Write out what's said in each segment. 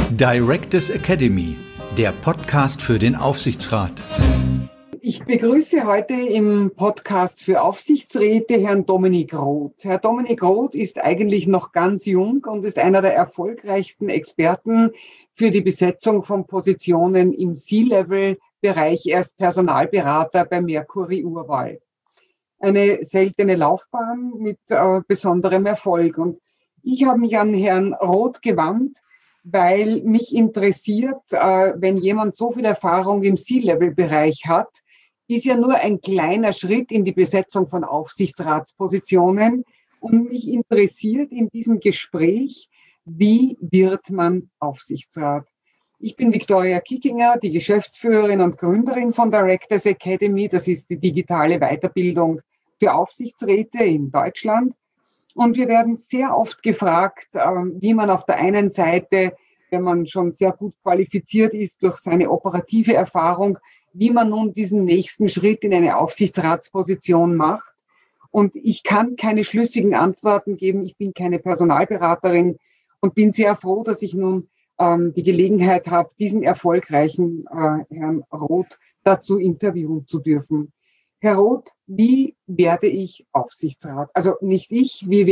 Directors Academy, der Podcast für den Aufsichtsrat. Ich begrüße heute im Podcast für Aufsichtsräte Herrn Dominik Roth. Herr Dominik Roth ist eigentlich noch ganz jung und ist einer der erfolgreichsten Experten für die Besetzung von Positionen im C-Level-Bereich. Er ist Personalberater bei Mercury Urwahl. Eine seltene Laufbahn mit besonderem Erfolg. Und ich habe mich an Herrn Roth gewandt, weil mich interessiert, wenn jemand so viel Erfahrung im C-Level-Bereich hat, ist ja nur ein kleiner Schritt in die Besetzung von Aufsichtsratspositionen. Und mich interessiert in diesem Gespräch, wie wird man Aufsichtsrat? Ich bin Viktoria Kickinger, die Geschäftsführerin und Gründerin von Directors Academy. Das ist die digitale Weiterbildung für Aufsichtsräte in Deutschland. Und wir werden sehr oft gefragt, wie man auf der einen Seite, wenn man schon sehr gut qualifiziert ist durch seine operative Erfahrung, wie man nun diesen nächsten Schritt in eine Aufsichtsratsposition macht. Und ich kann keine schlüssigen Antworten geben. Ich bin keine Personalberaterin und bin sehr froh, dass ich nun die Gelegenheit habe, diesen erfolgreichen Herrn Roth dazu interviewen zu dürfen. Herr Roth, wie werde ich Aufsichtsrat? Also nicht ich, wir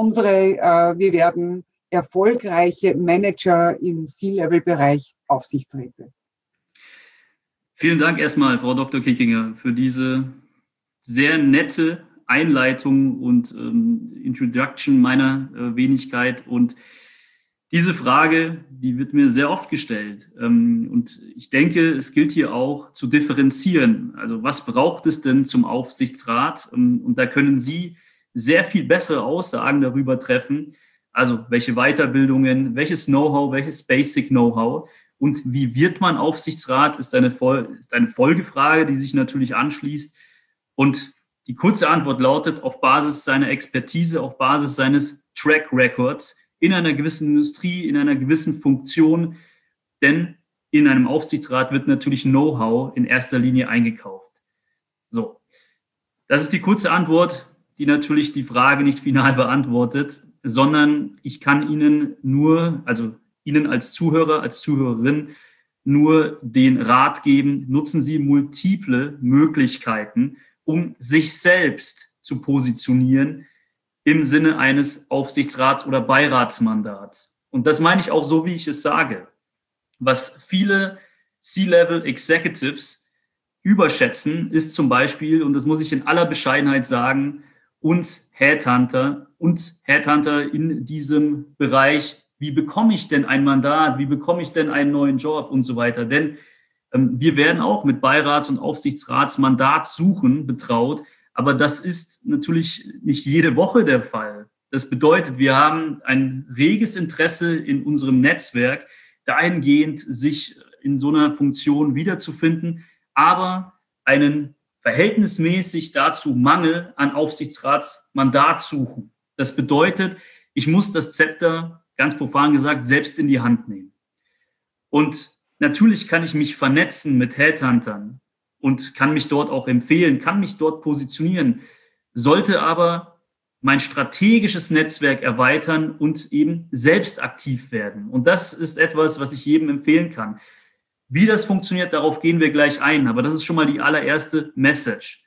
werden erfolgreiche Manager im C-Level-Bereich Aufsichtsräte. Vielen Dank erstmal, Frau Dr. Kickinger, für diese sehr nette Einleitung und Introduction meiner Wenigkeit. Und diese Frage, die wird mir sehr oft gestellt. Und ich denke, es gilt hier auch zu differenzieren. Also was braucht es denn zum Aufsichtsrat? Und da können Sie sehr viel bessere Aussagen darüber treffen. Also welche Weiterbildungen, welches Know-how, welches Basic Know-how und wie wird man Aufsichtsrat, ist eine Folgefrage, die sich natürlich anschließt. Und die kurze Antwort lautet, auf Basis seiner Expertise, auf Basis seines Track Records, in einer gewissen Industrie, in einer gewissen Funktion, denn in einem Aufsichtsrat wird natürlich Know-how in erster Linie eingekauft. So, das ist die kurze Antwort, die natürlich die Frage nicht final beantwortet, sondern ich kann Ihnen nur, also Ihnen als Zuhörer, als Zuhörerin, nur den Rat geben, nutzen Sie multiple Möglichkeiten, um sich selbst zu positionieren, im Sinne eines Aufsichtsrats- oder Beiratsmandats. Und das meine ich auch so, wie ich es sage. Was viele C-Level-Executives überschätzen, ist zum Beispiel, und das muss ich in aller Bescheidenheit sagen, uns Headhunter in diesem Bereich, wie bekomme ich denn ein Mandat, wie bekomme ich denn einen neuen Job und so weiter. Denn wir werden auch mit Beirats- und Aufsichtsratsmandatssuchen betraut, aber das ist natürlich nicht jede Woche der Fall. Das bedeutet, wir haben ein reges Interesse in unserem Netzwerk, dahingehend sich in so einer Funktion wiederzufinden, aber einen verhältnismäßig dazu Mangel an Aufsichtsratsmandat suchen. Das bedeutet, ich muss das Zepter, ganz profan gesagt, selbst in die Hand nehmen. Und natürlich kann ich mich vernetzen mit Headhuntern und kann mich dort auch empfehlen, kann mich dort positionieren, sollte aber mein strategisches Netzwerk erweitern und eben selbst aktiv werden. Und das ist etwas, was ich jedem empfehlen kann. Wie das funktioniert, darauf gehen wir gleich ein, aber das ist schon mal die allererste Message.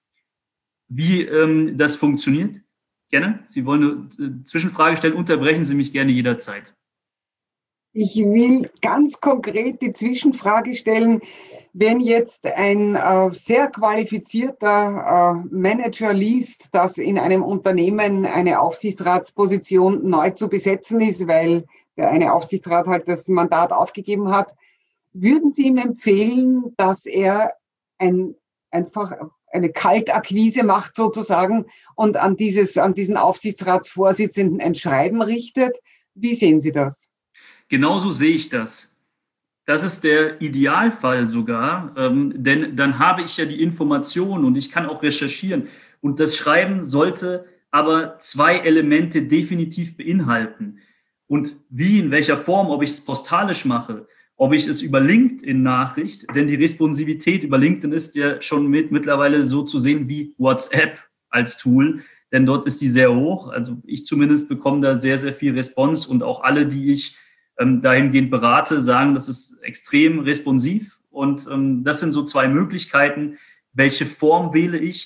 Wie das funktioniert? Gerne. Sie wollen eine Zwischenfrage stellen, unterbrechen Sie mich gerne jederzeit. Ich will ganz konkret die Zwischenfrage stellen, wenn jetzt ein sehr qualifizierter Manager liest, dass in einem Unternehmen eine Aufsichtsratsposition neu zu besetzen ist, weil der eine Aufsichtsrat halt das Mandat aufgegeben hat, würden Sie ihm empfehlen, dass er einfach eine Kaltakquise macht sozusagen und an diesen Aufsichtsratsvorsitzenden ein Schreiben richtet? Wie sehen Sie das? Genauso sehe ich das. Das ist der Idealfall sogar, denn dann habe ich ja die Information und ich kann auch recherchieren. Und das Schreiben sollte aber 2 Elemente definitiv beinhalten. Und wie, in welcher Form, ob ich es postalisch mache, ob ich es über LinkedIn-Nachricht, denn die Responsivität über LinkedIn ist ja schon mittlerweile so zu sehen wie WhatsApp als Tool, denn dort ist die sehr hoch. Also ich zumindest bekomme da sehr, sehr viel Response und auch alle, die ich dahingehend berate, sagen, das ist extrem responsiv. Und das sind so zwei Möglichkeiten. Welche Form wähle ich?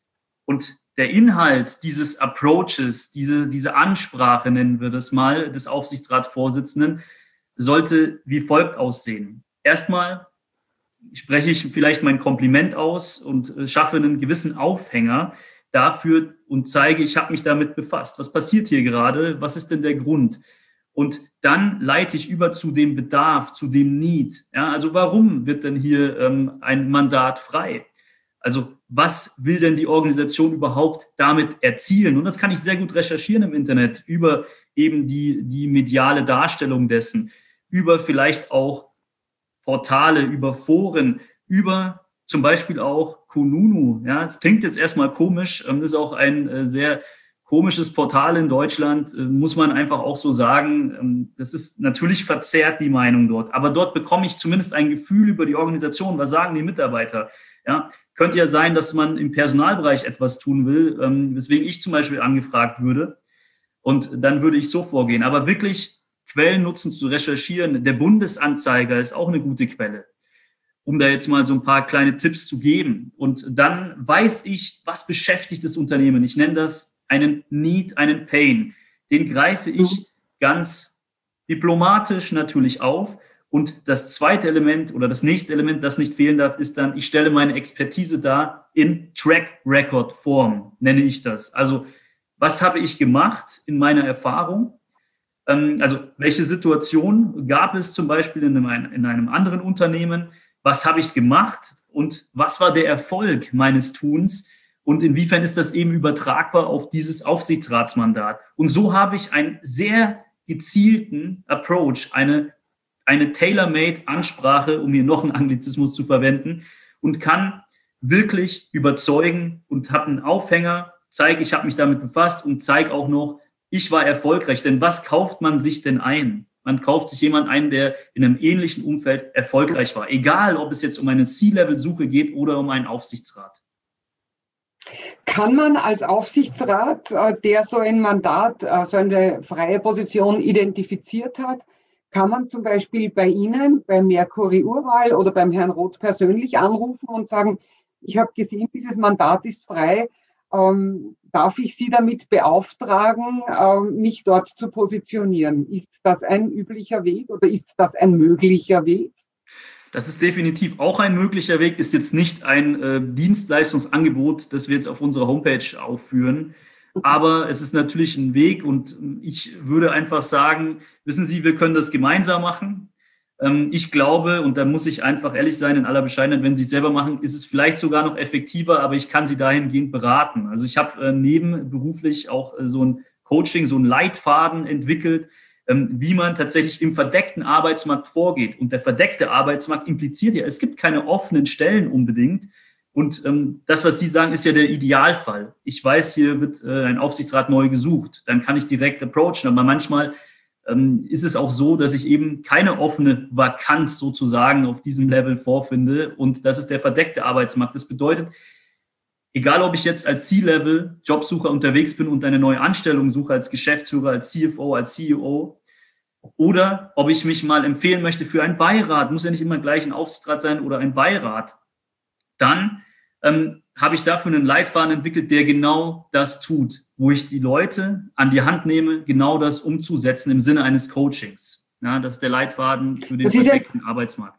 Und der Inhalt dieses Approaches, diese Ansprache, nennen wir das mal, des Aufsichtsratsvorsitzenden, sollte wie folgt aussehen. Erstmal spreche ich vielleicht mein Kompliment aus und schaffe einen gewissen Aufhänger dafür und zeige, ich habe mich damit befasst. Was passiert hier gerade? Was ist denn der Grund? Und dann leite ich über zu dem Bedarf, zu dem Need. Ja, also warum wird denn hier ein Mandat frei? Also was will denn die Organisation überhaupt damit erzielen? Und das kann ich sehr gut recherchieren im Internet über eben die mediale Darstellung dessen, über vielleicht auch Portale, über Foren, über zum Beispiel auch Kununu. Ja, es klingt jetzt erstmal komisch, ist auch ein sehr komisches Portal in Deutschland, muss man einfach auch so sagen. Das ist natürlich verzerrt, die Meinung dort. Aber dort bekomme ich zumindest ein Gefühl über die Organisation. Was sagen die Mitarbeiter? Ja, könnte ja sein, dass man im Personalbereich etwas tun will, weswegen ich zum Beispiel angefragt würde. Und dann würde ich so vorgehen. Aber wirklich Quellen nutzen, zu recherchieren. Der Bundesanzeiger ist auch eine gute Quelle, um da jetzt mal so ein paar kleine Tipps zu geben. Und dann weiß ich, was beschäftigt das Unternehmen. Ich nenne das einen Need, einen Pain. Den greife ich ganz diplomatisch natürlich auf. Und das zweite Element oder das nächste Element, das nicht fehlen darf, ist dann, ich stelle meine Expertise dar in Track-Record-Form, nenne ich das. Also, was habe ich gemacht in meiner Erfahrung? Also, welche Situation gab es zum Beispiel in einem anderen Unternehmen? Was habe ich gemacht? Und was war der Erfolg meines Tuns? Und inwiefern ist das eben übertragbar auf dieses Aufsichtsratsmandat? Und so habe ich einen sehr gezielten Approach, eine tailor-made Ansprache, um hier noch einen Anglizismus zu verwenden, und kann wirklich überzeugen und habe einen Aufhänger, zeige, ich habe mich damit befasst und zeige auch noch, ich war erfolgreich. Denn was kauft man sich denn ein? Man kauft sich jemanden ein, der in einem ähnlichen Umfeld erfolgreich war. Egal, ob es jetzt um eine C-Level-Suche geht oder um einen Aufsichtsrat. Kann man als Aufsichtsrat, der so ein Mandat, so eine freie Position identifiziert hat, kann man zum Beispiel bei Ihnen, bei Mercury Urwahl oder beim Herrn Roth persönlich anrufen und sagen, ich habe gesehen, dieses Mandat ist frei, darf ich Sie damit beauftragen, mich dort zu positionieren? Ist das ein üblicher Weg oder ist das ein möglicher Weg? Das ist definitiv auch ein möglicher Weg, ist jetzt nicht ein Dienstleistungsangebot, das wir jetzt auf unserer Homepage aufführen. Aber es ist natürlich ein Weg und ich würde einfach sagen, wissen Sie, wir können das gemeinsam machen. Ich glaube, und da muss ich einfach ehrlich sein, in aller Bescheidenheit, wenn Sie es selber machen, ist es vielleicht sogar noch effektiver, aber ich kann Sie dahingehend beraten. Also ich habe nebenberuflich auch so ein Coaching, so einen Leitfaden entwickelt, wie man tatsächlich im verdeckten Arbeitsmarkt vorgeht. Und der verdeckte Arbeitsmarkt impliziert ja, es gibt keine offenen Stellen unbedingt. Und das, was Sie sagen, ist ja der Idealfall. Ich weiß, hier wird ein Aufsichtsrat neu gesucht. Dann kann ich direkt approachen. Aber manchmal ist es auch so, dass ich eben keine offene Vakanz sozusagen auf diesem Level vorfinde. Und das ist der verdeckte Arbeitsmarkt. Das bedeutet, egal ob ich jetzt als C-Level Jobsucher unterwegs bin und eine neue Anstellung suche als Geschäftsführer, als CFO, als CEO, oder ob ich mich mal empfehlen möchte für einen Beirat, muss ja nicht immer gleich ein Aufsichtsrat sein oder ein Beirat, dann habe ich dafür einen Leitfaden entwickelt, der genau das tut, wo ich die Leute an die Hand nehme, genau das umzusetzen im Sinne eines Coachings. Ja, das ist der Leitfaden für den verdeckten Arbeitsmarkt.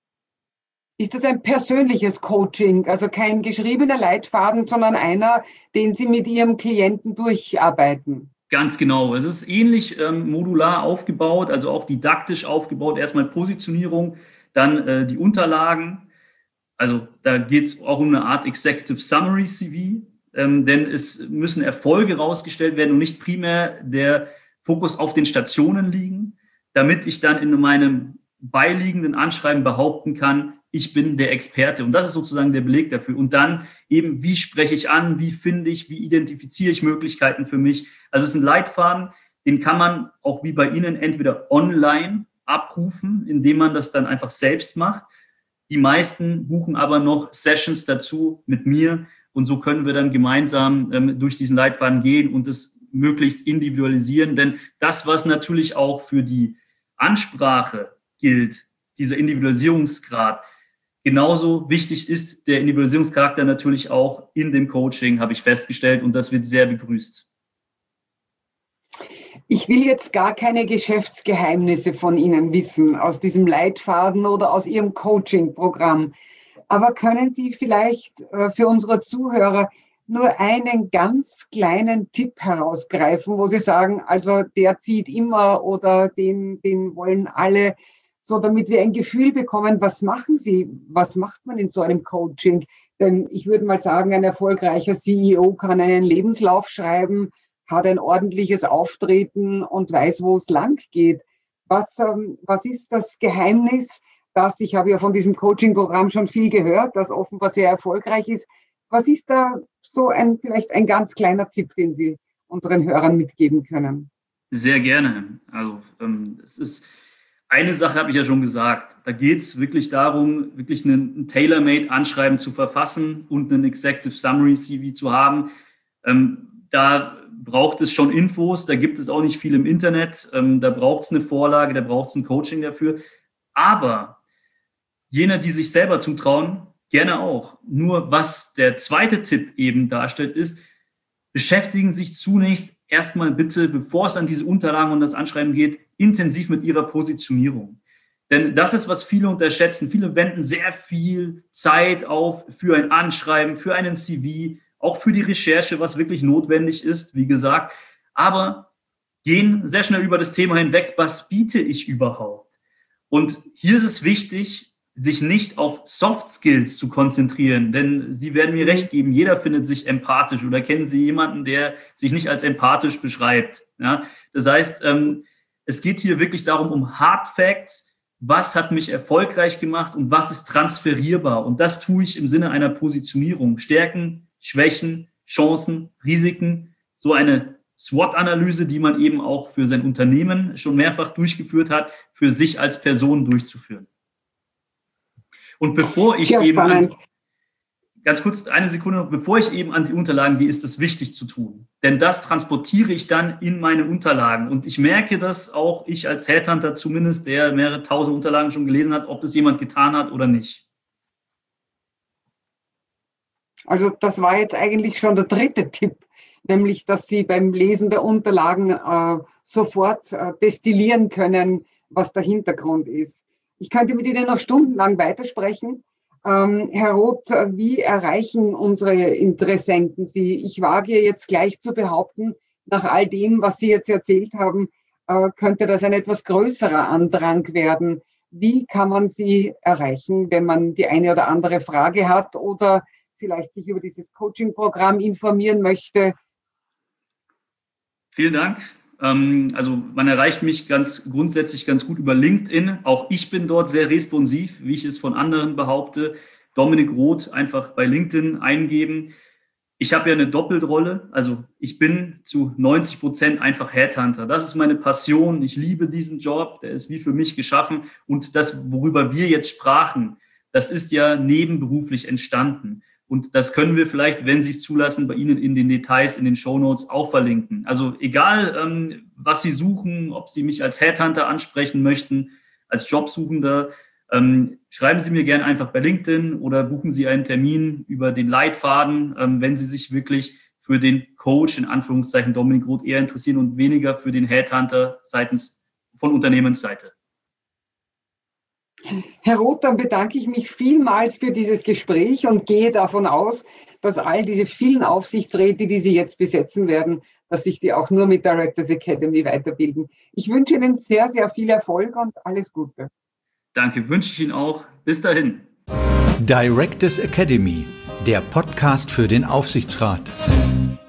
Ist das ein persönliches Coaching, also kein geschriebener Leitfaden, sondern einer, den Sie mit Ihrem Klienten durcharbeiten? Ganz genau. Es ist ähnlich modular aufgebaut, also auch didaktisch aufgebaut. Erstmal Positionierung, dann die Unterlagen. Also da geht es auch um eine Art Executive Summary CV, denn es müssen Erfolge rausgestellt werden und nicht primär der Fokus auf den Stationen liegen, damit ich dann in meinem beiliegenden Anschreiben behaupten kann, ich bin der Experte. Und das ist sozusagen der Beleg dafür. Und dann eben, wie spreche ich an, wie finde ich, wie identifiziere ich Möglichkeiten für mich. Also es ist ein Leitfaden, den kann man auch wie bei Ihnen entweder online abrufen, indem man das dann einfach selbst macht. Die meisten buchen aber noch Sessions dazu mit mir. Und so können wir dann gemeinsam durch diesen Leitfaden gehen und es möglichst individualisieren. Denn das, was natürlich auch für die Ansprache gilt, dieser Individualisierungsgrad, genauso wichtig ist der Individualisierungscharakter natürlich auch in dem Coaching, habe ich festgestellt, und das wird sehr begrüßt. Ich will jetzt gar keine Geschäftsgeheimnisse von Ihnen wissen, aus diesem Leitfaden oder aus Ihrem Coaching-Programm. Aber können Sie vielleicht für unsere Zuhörer nur einen ganz kleinen Tipp herausgreifen, wo Sie sagen, also der zieht immer oder den wollen alle, so damit wir ein Gefühl bekommen, was machen Sie, was macht man in so einem Coaching? Denn ich würde mal sagen, ein erfolgreicher CEO kann einen Lebenslauf schreiben, hat ein ordentliches Auftreten und weiß, wo es lang geht. Was ist das Geheimnis, ich habe ja von diesem Coaching-Programm schon viel gehört, das offenbar sehr erfolgreich ist. Was ist da so vielleicht ein ganz kleiner Tipp, den Sie unseren Hörern mitgeben können? Sehr gerne. Also es ist eine Sache, habe ich ja schon gesagt. Da geht es wirklich darum, wirklich ein Tailor-Made-Anschreiben zu verfassen und einen Executive Summary CV zu haben. Da braucht es schon Infos, da gibt es auch nicht viel im Internet, da braucht es eine Vorlage, da braucht es ein Coaching dafür. Aber jene, die sich selber zutrauen, gerne auch. Nur was der zweite Tipp eben darstellt, ist, beschäftigen sich zunächst erstmal bitte, bevor es an diese Unterlagen und das Anschreiben geht, intensiv mit ihrer Positionierung. Denn das ist, was viele unterschätzen. Viele wenden sehr viel Zeit auf für ein Anschreiben, für einen CV, auch für die Recherche, was wirklich notwendig ist, wie gesagt, aber gehen sehr schnell über das Thema hinweg, was biete ich überhaupt? Und hier ist es wichtig, sich nicht auf Soft Skills zu konzentrieren, denn Sie werden mir recht geben, jeder findet sich empathisch, oder kennen Sie jemanden, der sich nicht als empathisch beschreibt? Ja? Das heißt, es geht hier wirklich darum, um Hard Facts, was hat mich erfolgreich gemacht und was ist transferierbar, und das tue ich im Sinne einer Positionierung, Stärken, Schwächen, Chancen, Risiken, so eine SWOT-Analyse, die man eben auch für sein Unternehmen schon mehrfach durchgeführt hat, für sich als Person durchzuführen. Und bevor ich ganz kurz eine Sekunde noch, bevor ich eben an die Unterlagen gehe, ist es wichtig zu tun. Denn das transportiere ich dann in meine Unterlagen. Und ich merke das auch, ich als Headhunter zumindest, der mehrere tausend Unterlagen schon gelesen hat, ob das jemand getan hat oder nicht. Also das war jetzt eigentlich schon der dritte Tipp, nämlich, dass Sie beim Lesen der Unterlagen sofort destillieren können, was der Hintergrund ist. Ich könnte mit Ihnen noch stundenlang weitersprechen. Herr Roth, wie erreichen unsere Interessenten Sie? Ich wage jetzt gleich zu behaupten, nach all dem, was Sie jetzt erzählt haben, könnte das ein etwas größerer Andrang werden. Wie kann man Sie erreichen, wenn man die eine oder andere Frage hat oder vielleicht sich über dieses Coaching-Programm informieren möchte? Vielen Dank. Also man erreicht mich ganz grundsätzlich ganz gut über LinkedIn. Auch ich bin dort sehr responsiv, wie ich es von anderen behaupte. Dominik Roth einfach bei LinkedIn eingeben. Ich habe ja eine Doppelrolle. Also ich bin zu 90% einfach Headhunter. Das ist meine Passion. Ich liebe diesen Job. Der ist wie für mich geschaffen. Und das, worüber wir jetzt sprachen, das ist ja nebenberuflich entstanden. Und das können wir vielleicht, wenn Sie es zulassen, bei Ihnen in den Details, in den Shownotes auch verlinken. Also egal, was Sie suchen, ob Sie mich als Headhunter ansprechen möchten, als Jobsuchender, schreiben Sie mir gerne einfach bei LinkedIn oder buchen Sie einen Termin über den Leitfaden, wenn Sie sich wirklich für den Coach, in Anführungszeichen Dominik Roth, eher interessieren und weniger für den Headhunter von Unternehmensseite. Herr Roth, dann bedanke ich mich vielmals für dieses Gespräch und gehe davon aus, dass all diese vielen Aufsichtsräte, die Sie jetzt besetzen werden, dass sich die auch nur mit Directors Academy weiterbilden. Ich wünsche Ihnen sehr, sehr viel Erfolg und alles Gute. Danke, wünsche ich Ihnen auch. Bis dahin. Directors Academy, der Podcast für den Aufsichtsrat.